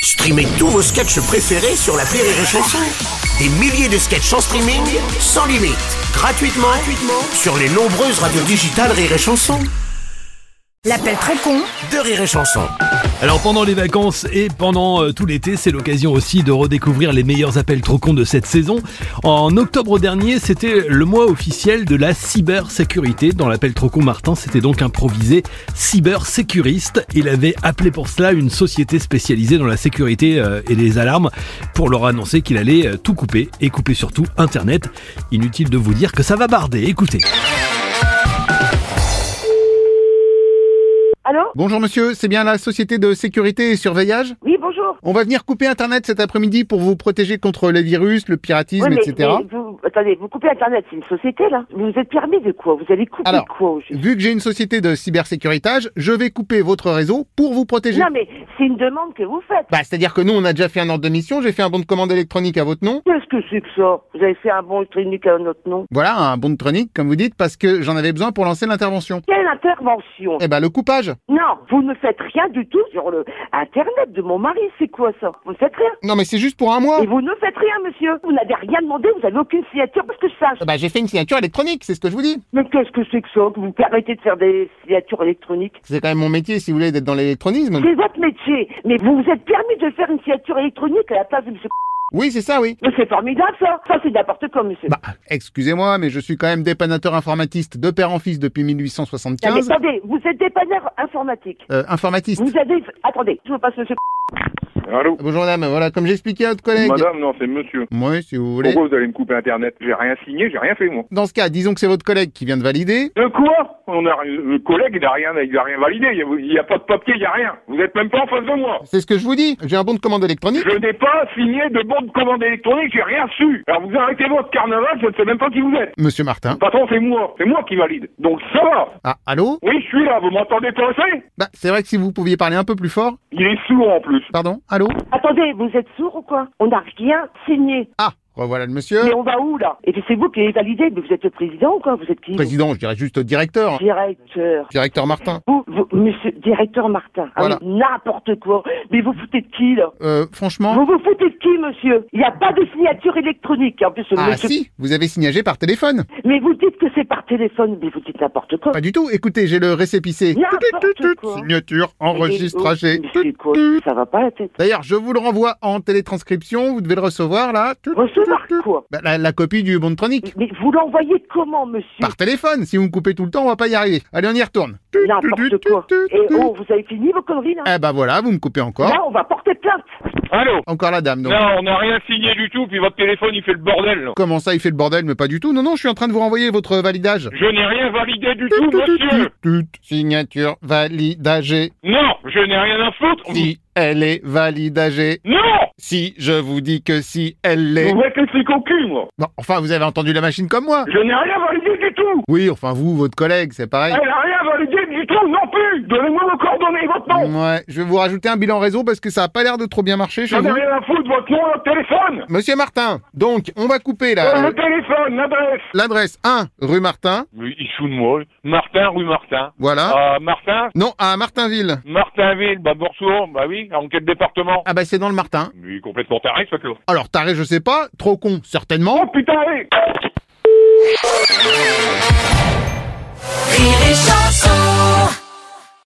Streamez tous vos sketchs préférés sur l'appli Rire et Chanson. Des milliers de sketchs en streaming, sans limite, gratuitement sur les nombreuses radios digitales Rire et Chanson. L'appel trop con de Rire et Chanson. Alors pendant les vacances et pendant tout l'été, c'est l'occasion aussi de redécouvrir les meilleurs appels trop cons de cette saison. En octobre dernier, c'était le mois officiel de la cybersécurité. Dans l'appel trop con, Martin s'était donc improvisé cybersécuriste. Il avait appelé pour cela une société spécialisée dans la sécurité et les alarmes pour leur annoncer qu'il allait tout couper et couper surtout Internet. Inutile de vous dire que ça va barder, écoutez. Allô ? Bonjour monsieur, c'est bien la société de sécurité et surveillage ? Oui, bonjour. On va venir couper Internet cet après-midi pour vous protéger contre les virus, le piratisme, etc. Attendez, vous coupez Internet, c'est une société là ? Vous êtes permis de quoi ? Vous allez couper Alors, quoi au juste ? Vu que j'ai une société de cybersécuritage, je vais couper votre réseau pour vous protéger. Non mais c'est une demande que vous faites. C'est-à-dire que nous, on a déjà fait un ordre de mission, j'ai fait un bon de commande électronique à votre nom. Qu'est-ce que c'est que ça ? Vous avez fait un bon électronique à notre nom ? Voilà, un bon de électronique, comme vous dites, parce que j'en avais besoin pour lancer l'intervention. Quelle intervention ? Le coupage. Non, vous ne faites rien du tout sur le Internet de mon mari, c'est quoi ça ? Vous ne faites rien. Non mais c'est juste pour un mois. Et vous ne faites rien, monsieur. Vous n'avez rien demandé, vous n'avez aucune signature, parce que je sache. J'ai fait une signature électronique, c'est ce que je vous dis. Mais qu'est-ce que c'est que ça, que vous permettez de faire des signatures électroniques ? C'est quand même mon métier, si vous voulez, d'être dans l'électronisme. C'est votre métier. Mais vous vous êtes permis de faire une signature électronique à la place de monsieur. Oui, c'est ça, oui. Mais c'est formidable, ça. Ça, c'est n'importe quoi, monsieur. Excusez-moi, mais je suis quand même dépannateur informatiste de père en fils depuis 1875. Non, mais attendez, vous êtes dépanneur informatique. Informatiste. Vous avez... Attendez, je vous passe monsieur. Allô ? Bonjour madame, voilà, comme j'expliquais à votre collègue. Madame, non, c'est monsieur. Oui, si vous voulez. Pourquoi vous allez me couper Internet ? J'ai rien signé, j'ai rien fait, moi. Dans ce cas, disons que c'est votre collègue qui vient de valider. De quoi ? Le collègue, il a rien validé. Il y a pas de papier, il y a rien. Vous êtes même pas en face de moi. C'est ce que je vous dis. J'ai un bon de commande électronique. Je n'ai pas signé de bon de commande électronique, j'ai rien su. Alors vous arrêtez votre carnaval, je ne sais même pas qui vous êtes. Monsieur Martin. Le patron, c'est moi qui valide. Donc ça va. Ah, allô ? Oui, je suis là, vous m'entendez penser ? C'est vrai que si vous pouviez parler un peu plus fort. Il est sourd en plus. Pardon ? Allô ? Attendez, vous êtes sourd ou quoi ? On n'a rien signé. Ah, revoilà le monsieur. Mais on va où, là ? Et puis c'est vous qui avez validé, mais vous êtes le président ou quoi ? Vous êtes qui ? Président, je dirais juste directeur. Directeur. Directeur Martin. Vous, monsieur, directeur Martin. Voilà. Ah, n'importe quoi. Mais vous foutez de qui, là ? Franchement. Vous foutez de qui, monsieur ? Il n'y a pas de signature électronique. En plus, monsieur... si, vous avez signagé par téléphone. Mais vous dites que c'est par téléphone, mais vous dites n'importe quoi. Pas du tout. Écoutez, j'ai le récépissé. N'importe quoi. Signature, enregistrage. Mais c'est quoi ? Ça va pas la tête. D'ailleurs, je vous le renvoie en télétranscription. Vous devez le recevoir, là. Recevoir quoi ? La copie du bon de tronique. Mais vous l'envoyez comment, monsieur ? Par téléphone. Si vous me coupez tout le temps, on va pas y arriver. Allez, on y retourne. N'importe quoi. Et oh, vous avez fini vos conneries, là ? Voilà, vous me coupez encore. Là, on va porter plainte. Allô ? Encore la dame, donc. Non, on n'a rien signé du tout, puis votre téléphone, il fait le bordel, là. Comment ça, il fait le bordel? Mais pas du tout. Non, je suis en train de vous renvoyer votre validage. Je n'ai rien validé du tout, monsieur. Signature validagée. Non, je n'ai rien à foutre. Si elle est validagée. Non. Si je vous dis que si elle l'est. Vous êtes laissé cocu, moi. Bon, enfin, vous avez entendu la machine comme moi. Je n'ai rien validé du tout. Oui, enfin, vous, votre collègue, c'est pareil. Elle n'a rien validé du tout non plus. Donnez-moi vos coordonnées, votre nom. Ouais, je vais vous rajouter un bilan réseau parce que ça a pas l'air de trop bien marcher chez J'en ai vous. rien à foutre, votre nom, votre téléphone. Monsieur Martin, donc, on va couper là. Le téléphone, l'adresse. L'adresse 1, rue Martin. Oui, il se fout de moi. Martin, rue Martin. Voilà. Martin. Non, à Martinville. Martinville, Boursour, oui, en quel département? C'est dans le Martin. Oui, complètement taré, ce là. Alors, taré, je sais pas. Trop con, certainement. Oh putain, allez. Rire et Chanson.